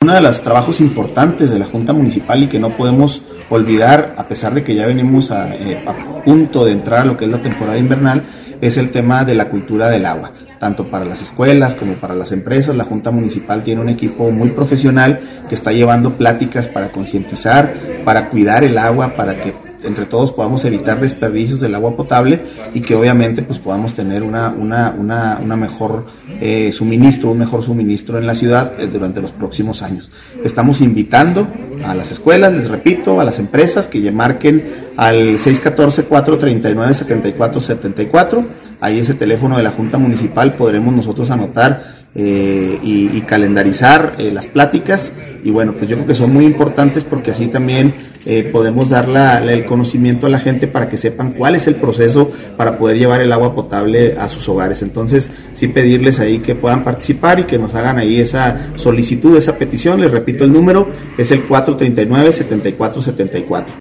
uno de los trabajos importantes de la Junta Municipal y que no podemos olvidar, a pesar de que ya venimos a punto de entrar a lo que es la temporada invernal, es el tema de la cultura del agua. Tanto para las escuelas como para las empresas, la Junta Municipal tiene un equipo muy profesional que está llevando pláticas para concientizar, para cuidar el agua, para que entre todos podamos evitar desperdicios del agua potable y que obviamente pues podamos tener una mejor suministro, un mejor suministro en la ciudad durante los próximos años. Estamos invitando a las escuelas, les repito, a las empresas que marquen al 614-439-7474. Ahí ese teléfono de la Junta Municipal podremos nosotros anotar y calendarizar las pláticas, y bueno, pues yo creo que son muy importantes porque así también podemos dar el conocimiento a la gente para que sepan cuál es el proceso para poder llevar el agua potable a sus hogares. Entonces sí pedirles ahí que puedan participar y que nos hagan ahí esa solicitud, esa petición. Les repito, el número es el 439-7474.